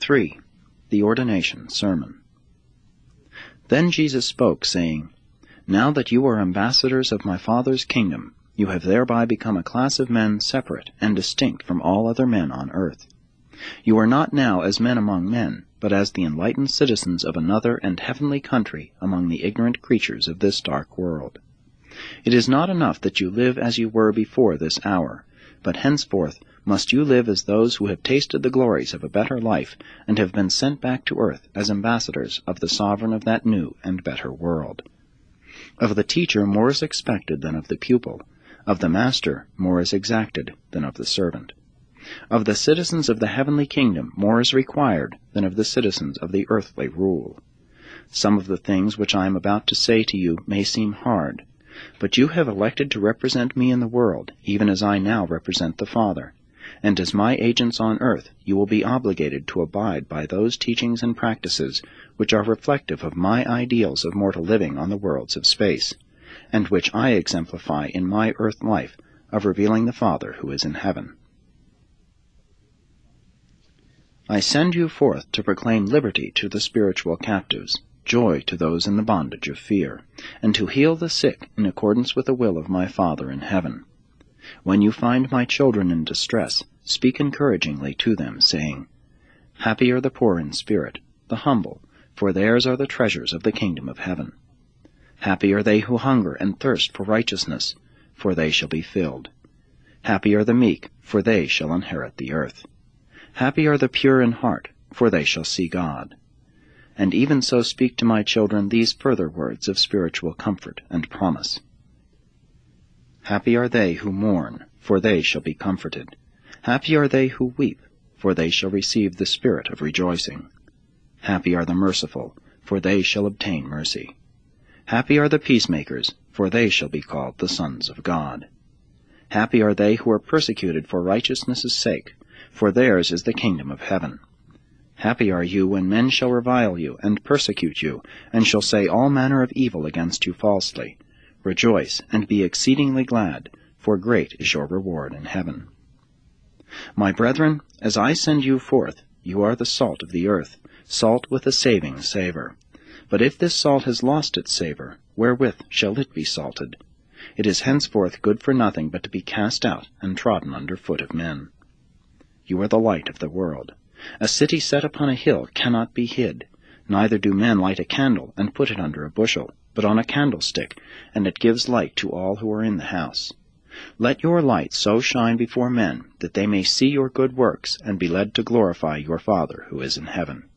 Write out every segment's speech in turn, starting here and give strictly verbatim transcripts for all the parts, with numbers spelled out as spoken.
three. The Ordination Sermon. Then Jesus spoke, saying, Now that you are ambassadors of my Father's kingdom, you have thereby become a class of men separate and distinct from all other men on earth. You are not now as men among men, but as the enlightened citizens of another and heavenly country among the ignorant creatures of this dark world. It is not enough that you live as you were before this hour, but henceforth must you live as those who have tasted the glories of a better life and have been sent back to earth as ambassadors of the sovereign of that new and better world. Of the teacher more is expected than of the pupil, of the master more is exacted than of the servant. Of the citizens of the heavenly kingdom more is required than of the citizens of the earthly rule. Some of the things which I am about to say to you may seem hard, but you have elected to represent me in the world, even as I now represent the Father, and as my agents on earth you will be obligated to abide by those teachings and practices which are reflective of my ideals of mortal living on the worlds of space, and which I exemplify in my earth life of revealing the Father who is in heaven. I send you forth to proclaim liberty to the spiritual captives, joy to those in the bondage of fear, and to heal the sick in accordance with the will of my Father in heaven. When you find my children in distress, speak encouragingly to them, saying, Happy are the poor in spirit, the humble, for theirs are the treasures of the kingdom of heaven. Happy are they who hunger and thirst for righteousness, for they shall be filled. Happy are the meek, for they shall inherit the earth. Happy are the pure in heart, for they shall see God. And even so speak to my children these further words of spiritual comfort and promise. Happy are they who mourn, for they shall be comforted. Happy are they who weep, for they shall receive the spirit of rejoicing. Happy are the merciful, for they shall obtain mercy. Happy are the peacemakers, for they shall be called the sons of God. Happy are they who are persecuted for righteousness' sake, for theirs is the kingdom of heaven. Happy are you when men shall revile you and persecute you, and shall say all manner of evil against you falsely. Rejoice, and be exceedingly glad, for great is your reward in heaven. My brethren, as I send you forth, you are the salt of the earth, salt with a saving savour. But if this salt has lost its savour, wherewith shall it be salted? It is henceforth good for nothing but to be cast out and trodden under foot of men. You are the light of the world. A city set upon a hill cannot be hid. Neither do men light a candle and put it under a bushel, but on a candlestick, and it gives light to all who are in the house. Let your light so shine before men, that they may see your good works, and be led to glorify your Father who is in heaven.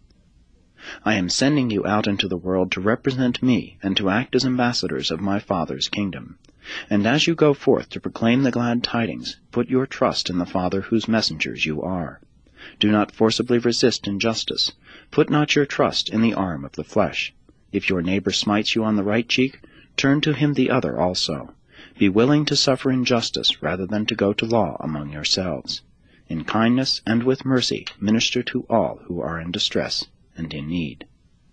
I am sending you out into the world to represent me, and to act as ambassadors of my Father's kingdom. And as you go forth to proclaim the glad tidings, put your trust in the Father whose messengers you are. Do not forcibly resist injustice. Put not your trust in the arm of the flesh. If your neighbor smites you on the right cheek, turn to him the other also. Be willing to suffer injustice rather than to go to law among yourselves. In kindness and with mercy minister to all who are in distress and in need.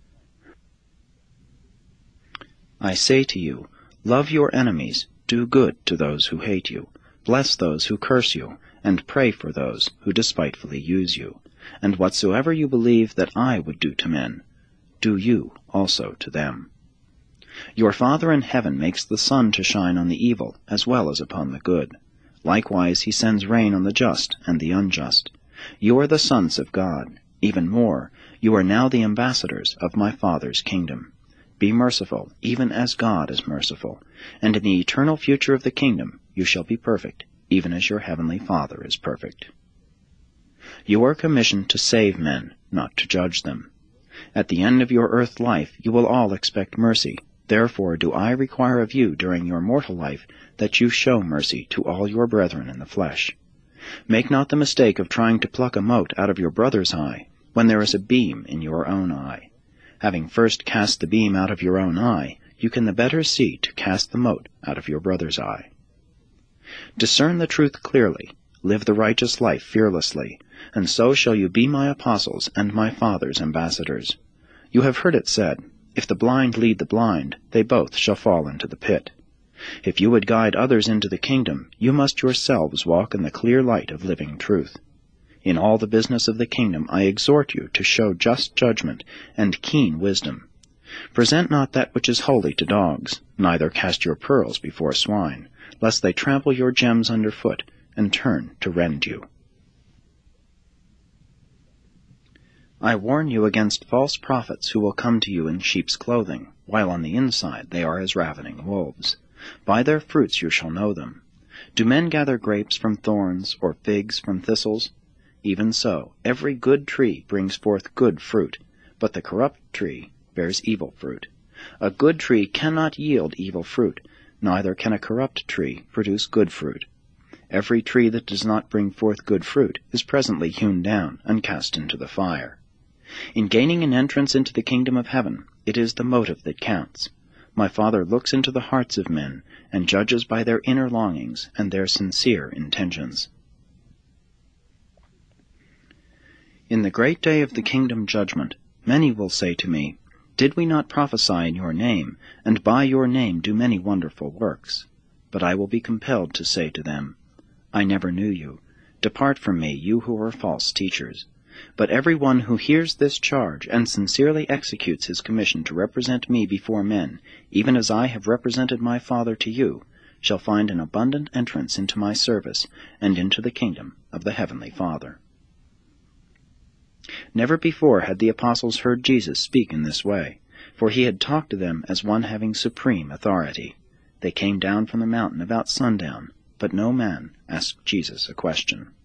I say to you, love your enemies, do good to those who hate you, bless those who curse you, and pray for those who despitefully use you. And whatsoever you believe that I would do to men, do you also to them. Your Father in heaven makes the sun to shine on the evil as well as upon the good. Likewise he sends rain on the just and the unjust. You are the sons of God. Even more, you are now the ambassadors of my Father's kingdom. Be merciful, even as God is merciful, and in the eternal future of the kingdom you shall be perfect, even as your heavenly Father is perfect. You are commissioned to save men, not to judge them. At the end of your earth life you will all expect mercy. Therefore do I require of you during your mortal life that you show mercy to all your brethren in the flesh. Make not the mistake of trying to pluck a mote out of your brother's eye, when there is a beam in your own eye. Having first cast the beam out of your own eye, you can the better see to cast the mote out of your brother's eye. Discern the truth clearly, live the righteous life fearlessly, and so shall you be my apostles and my Father's ambassadors. You have heard it said, If the blind lead the blind, they both shall fall into the pit. If you would guide others into the kingdom, you must yourselves walk in the clear light of living truth. In all the business of the kingdom I exhort you to show just judgment and keen wisdom. Present not that which is holy to dogs, neither cast your pearls before swine, lest they trample your gems under foot, and turn to rend you. I warn you against false prophets who will come to you in sheep's clothing, while on the inside they are as ravening wolves. By their fruits you shall know them. Do men gather grapes from thorns, or figs from thistles? Even so, every good tree brings forth good fruit, but the corrupt tree bears evil fruit. A good tree cannot yield evil fruit, neither can a corrupt tree produce good fruit. Every tree that does not bring forth good fruit is presently hewn down and cast into the fire. In gaining an entrance into the kingdom of heaven, it is the motive that counts. My Father looks into the hearts of men and judges by their inner longings and their sincere intentions. In the great day of the kingdom judgment, many will say to me, Did we not prophesy in your name, and by your name do many wonderful works? But I will be compelled to say to them, I never knew you. Depart from me, you who are false teachers. But every one who hears this charge and sincerely executes his commission to represent me before men, even as I have represented my Father to you, shall find an abundant entrance into my service and into the kingdom of the Heavenly Father. Never before had the apostles heard Jesus speak in this way, for he had talked to them as one having supreme authority. They came down from the mountain about sundown, but no man asked Jesus a question.